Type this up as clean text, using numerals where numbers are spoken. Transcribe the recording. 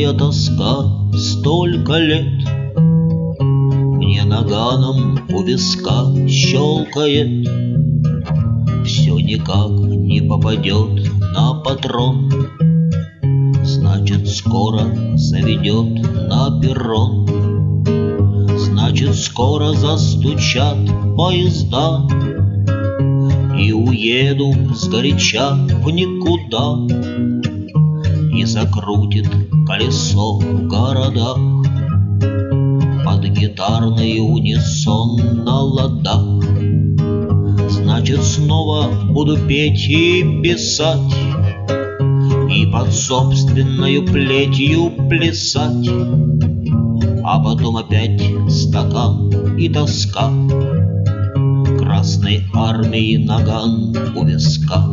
моя тоска столько лет. Мне наганом у виска щелкает, все никак не попадет на патрон. Значит, скоро заведет на перрон. Значит, скоро застучат поезда, и уеду сгоряча в никуда, и закрутит колесо в городах под гитарный унисон на ладах. Значит, снова буду петь и писать, и под собственною плетью плясать, а потом опять стакан и тоска, Красной Армии наган у виска.